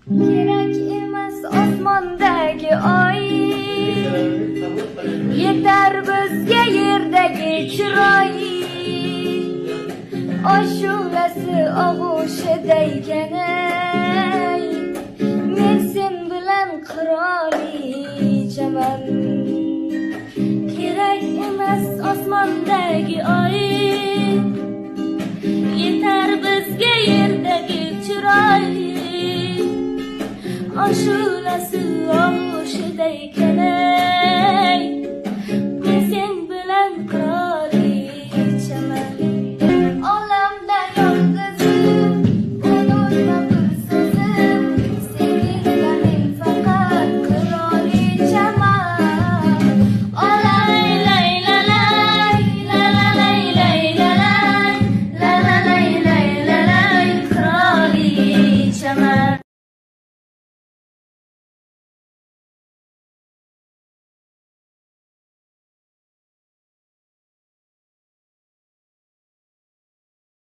Kerak emas osmondagi oy, yetar bizga yerdagi chiroy. Ashulasi og'ushida ekan, men sen bilan qirolichaman. Kerak emas osmondagi oy, yetar bizga yerdagi chiroy. Ashulasi og'ushida ekan.